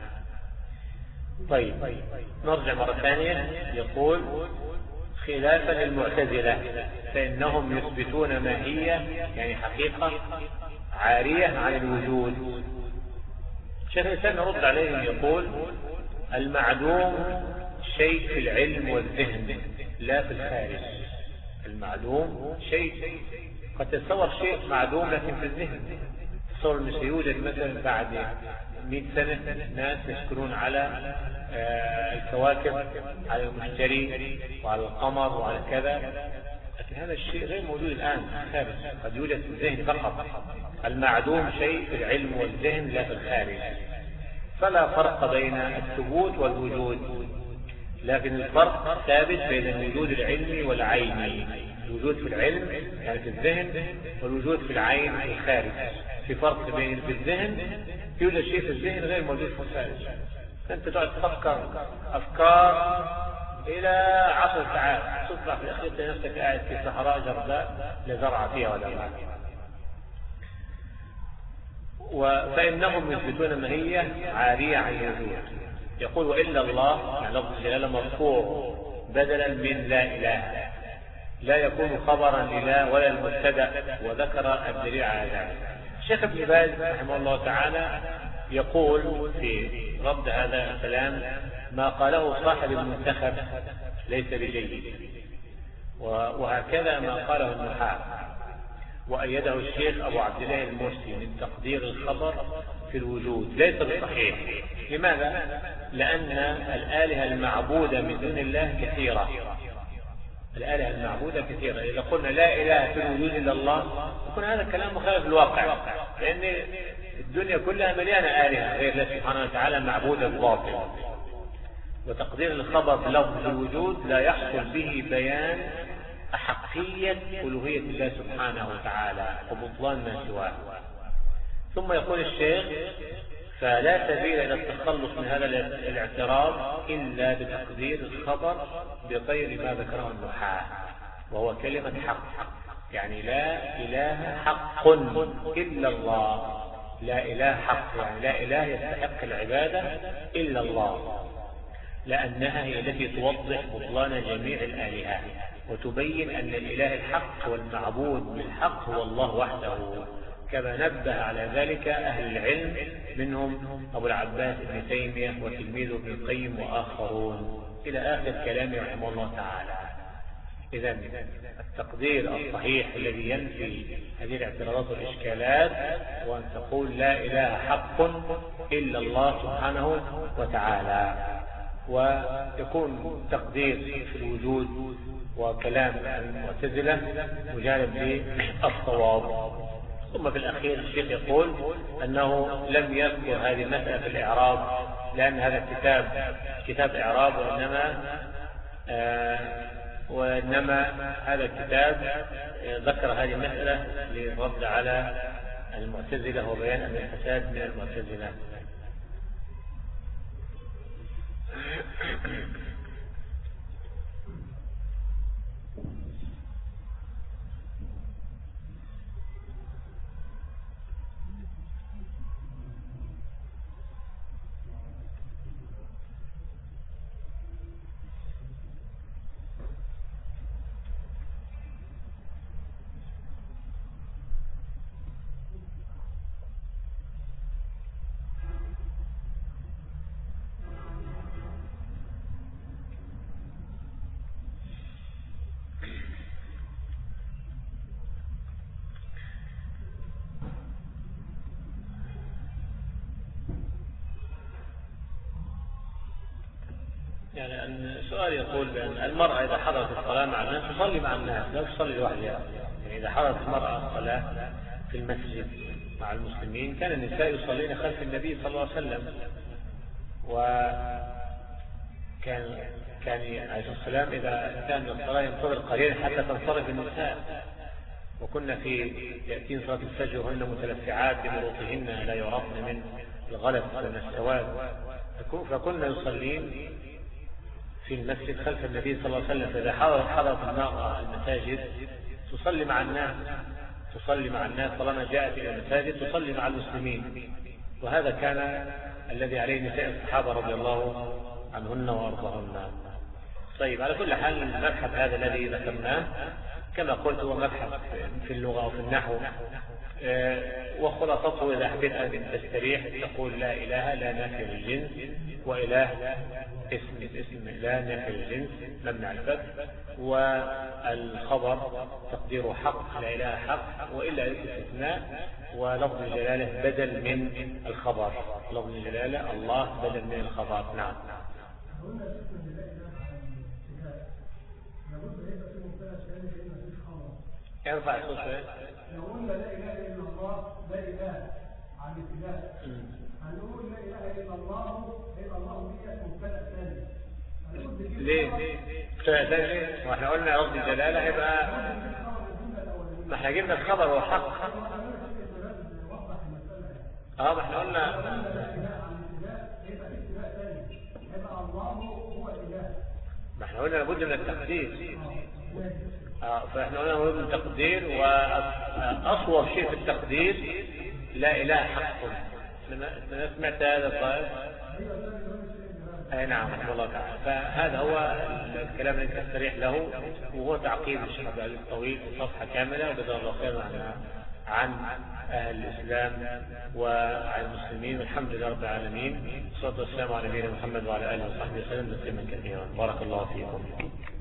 طيب نرجع مرة ثانية. يقول خلافا للمعتزلة فإنهم يثبتون ماهية يعني حقيقة عارية عن الوجود. شيخ الإسلام يرد عليهم يقول المعدوم شيء في العلم والذهن لا في الخارج. المعدوم شيء قد تتصور شيء معدوم لكن في الذهن. تصور أنه سيوجد مثلا بعد 100 سنة ناس يسكنون على الكواكب، على المشتري وعلى القمر وعلى كذا، لكن هذا الشيء غير موجود الآن في الخارج، قد يوجد في الذهن فقط. المعدوم شيء في العلم والذهن لا في الخارج. فلا فرق بين الثبوت والوجود، لكن الفرق ثابت بين الوجود العلمي والعيني. الوجود في العلم يعني في الذهن، والوجود في العين في الخارج. في فرق بين في الذهن يوجد شيء في الذهن غير موجود في الخارج. أنت تقعد تفكر أفكار إلى 10 ساعات تطلع في الأخير نفسك قاعد في صحراء جرداء لا زرع فيها ولا ماء. فإنهم يثبتون ماهية عارية عن الوجود. يقول وإلا الله يعني لفظ الجلالة مرفوع بدلا من لا إله، لا يكون خبرا لله ولا المبتدأ، وذكر الدليل على ذلك. الشيخ ابن باز رحمه الله تعالى يقول في رد هذا الكلام ما قاله صاحب المنتخب ليس بجيد، وهكذا ما قاله النحاة، وأيده الشيخ أبو عبد الله المرسي من تقدير الخبر في الوجود ليس بصحيح. لماذا؟ لأن الآلهة المعبودة من دون الله كثيرة. الآلهة المعبودة كثيرة. إذا قلنا لا إله في الوجود إلا الله يكون هذا الكلام مخالف للواقع، لأن الدنيا كلها مليانة آلهة غير الله سبحانه وتعالى معبودة بباطل. وتقدير الخبر بلفظ الوجود لا يحصل به بيان أحقية ألوهية الله سبحانه وتعالى وبطلان ما سواه. ثم يقول الشيخ فلا سبيل إلى التخلص من هذا الاعتراض إلا بتقدير الخبر بغير ما ذكره النحاة، وهو كلمة حق، يعني لا إله حق إلا الله. لا إله حق يعني لا إله يستحق العبادة إلا الله، لأنها هي التي توضح بطلان جميع الآلهة وتبين أن الإله الحق والمعبود بالحق هو الله وحده، كما نبه على ذلك أهل العلم منهم أبو العباس ابن تيمية وتلميذه ابن القيم وآخرون إلى آخر كلامه رحمه الله تعالى. إذن التقدير الصحيح الذي ينفي هذه الاعتراضات والإشكالات هو أن تقول لا إله حق إلا الله سبحانه وتعالى، ويكون تقدير في الوجود وكلام المعتزلة مجانب للصواب. ثم في الأخير الشيخ يقول أنه لم يذكر هذه المسألة في الإعراب لأن هذا كتاب إعراب، وإنما وإنما هذا الكتاب ذكر هذه المسألة للرد على المعتزلة وبيان أن الفساد من المعتزلة. يعني أن السؤال يقول بأن المرأة إذا حضرت الصلاة مع الناس تصلي مع الناس، لا تصلي لوحدها. يعني إذا حضرت المرأة الصلاة في المسجد مع المسلمين كان النساء يصلين خلف النبي صلى الله عليه وسلم، وكان عليه الصلاة والسلام إذا كان الصلاة ينتظر قليلا حتى تنصرف النساء، وكنا يأتين صلاة الفجر وهن متلفعات بمروطهن لا يعرفن من الغلس ومن السواد، فكنا يصلين في المسجد خلف النبي صلى الله عليه وسلم. فإذا حضرت المرأة المساجد تصلي مع الناس طالما جاءت إلى المساجد تصلي مع المسلمين، وهذا كان الذي عليه نساء الصحابة رضي الله عنهن وأرضاهن. طيب، على كل حال المبحث هذا الذي ذكرناه كما قلت هو مبحث في اللغة وفي النحو، وخلاصته إذا حبيت أن تستريح تقول لا إله لا نافي للجنس، وإله اسم لا نافي للجنس ممنع الفتح، والخبر تقديره حق لا إله حق، وإلا الاستثناء، ولفظ الجلالة بدل من الخبر، لفظ الجلالة الله بدل من الخبر. نعم. ارفع الصوت. لو قلنا لا اله الا الله لا اله عن الابتداء، هنقول لا اله الا الله يبقى الله هي مبتدا ثاني. ليه؟ مبتدا ثاني؟ واحنا قلنا لفظ الجلاله يبقى ما احنا جبنا الخبر هو حق. ما احنا قلنا ما احنا قلنا لابد من التقدير. فاحنا قلنا لابد من التقدير، واصوب شيء في التقدير لا اله حق. انا سمعت هذا الظاهر. اي نعم، رحمه الله تعالى. فهذا هو الكلام الذي تستريح له، وهو تعقيب الشيخ عبد العزيز الطويل في صفحه كامله، وجزاه الله خيرا عن أهل الإسلام وعن المسلمين، والحمد لله رب العالمين. والصلاة والسلام على نبينا محمد وعلى آله وصحبه وسلم تسليما كثيرا. بارك الله فيكم.